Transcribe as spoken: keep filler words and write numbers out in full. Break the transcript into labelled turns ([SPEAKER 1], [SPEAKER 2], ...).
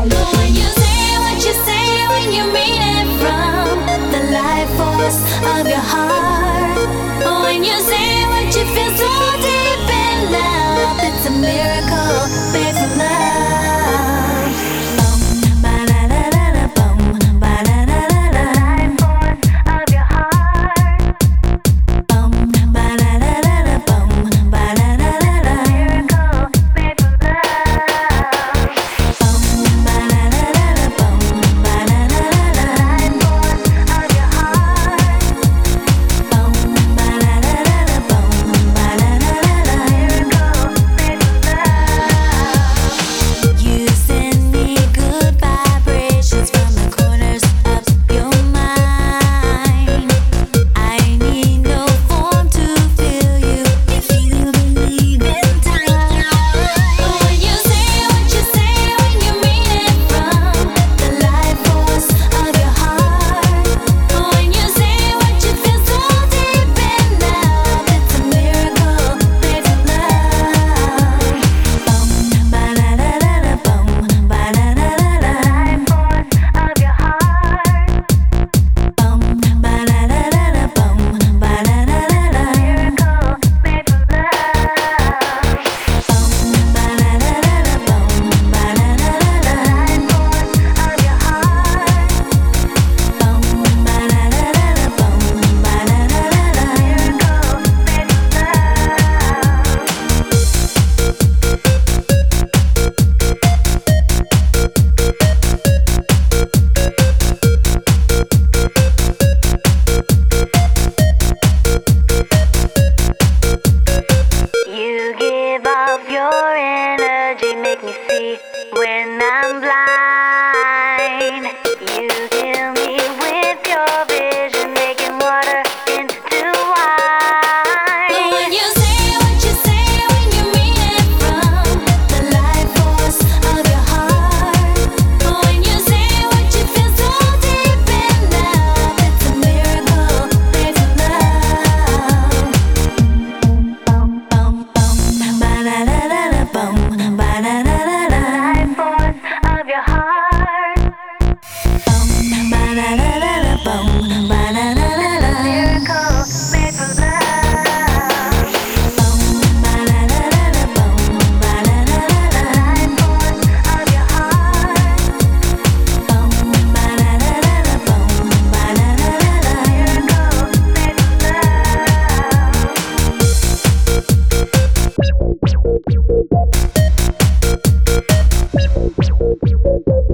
[SPEAKER 1] When you say what you say, when you mean it from the life force of your heart. When you say what you feel so deep in love, it's a miracle made from love. Boom, ba-da-da-da-da, boom, ba-da-da-da-da. Life force of your heart. Boom, ba-da-da-da-da, boom, ba-da-da-da-da. Miracle made from love. Boom, ba-da-da-da-da, boom, ba-da-da-da-da. Life force of your heart. Boom, ba-da-da-da-da, boom, ba-da-da-da-da. Miracle made from love. You send me good vibrations from the corners of your mind. I need no form to feel you if you believe in time. When you say what you say, when you mean it from the life force of your heart. When you say what you feel so deep in love, it's a miracle made from love. Boom, ba-da-da-da-da, boom, ba-da-da-da-da. Life force of your heart. Boom, ba-da-da-da-da, boom, ba-da-da-da-da. Miracle made from love. Boom, ba-da-da-da-da, boom, ba-da-da-da-da. Life force of your heart. Boom, ba-da-da-da-da, boom, ba-da-da-da-da. Miracle made You give off your energy, make me see when I'm blind. You kill me with your vision, making water into wine. When you say what you say, when you mean it from the life force of your heart. When you say what you feel so deep in love, it's a miracle made from love. Boom, boom, boom, ba-da-da-da-da, boom, ba-da-da-da-da. Life force of your heart. Boom, ba-da-da-da-da, boom, ba-da-da-da-da. Miracle made from love. Boom, ba-da-da-da-da, boom, ba-da-da-da-da. Life force of your heart. Boom, ba-da-da-da-da, boom, ba-da-da-da-da. Miracle made from love.